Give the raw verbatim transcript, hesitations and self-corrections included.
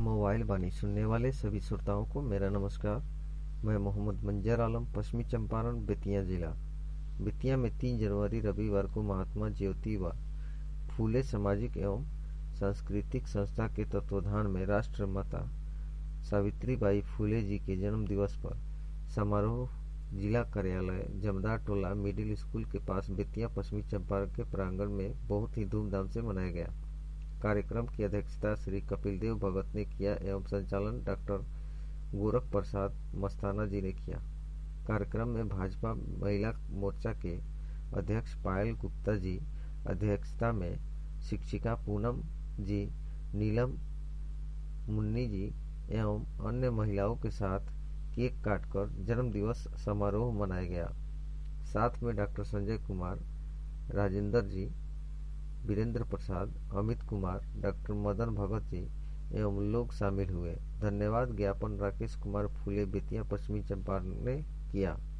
Mobile वाणी सुनने वाले सभी श्रोताओं को मेरा नमस्कार। मैं मोहम्मद मंजर आलम, पश्चिमी चंपारण, बेतिया जिला। बेतिया में तीन जनवरी रविवार को महात्मा ज्योतिबा फूले सामाजिक एवं सांस्कृतिक संस्था के तत्वाधान में राष्ट्रमाता सावित्रीबाई फूले जी के जन्म दिवस पर समारोह जिला कार्यालय जमदार टोला मिडिल स्कूल के पास बेतिया पश्चिमी चंपारण के प्रांगण में बहुत ही धूमधाम से मनाया गया। कार्यक्रम की अध्यक्षता श्री कपिल देव भगत ने किया एवं संचालन डॉक्टर गोरख प्रसाद मस्ताना जी ने किया। कार्यक्रम में भाजपा महिला मोर्चा के अध्यक्ष पायल गुप्ता जी अध्यक्षता में शिक्षिका पूनम जी, नीलम मुन्नी जी एवं अन्य महिलाओं के साथ केक काटकर जन्म दिवस समारोह मनाया गया। साथ में डॉक्टर संजय कुमार, राजेंद्र जी, वीरेंद्र प्रसाद, अमित कुमार, डॉक्टर मदन भगत जी एवं लोग शामिल हुए। धन्यवाद ज्ञापन राकेश कुमार फूले, बेतिया पश्चिमी चंपारण ने किया।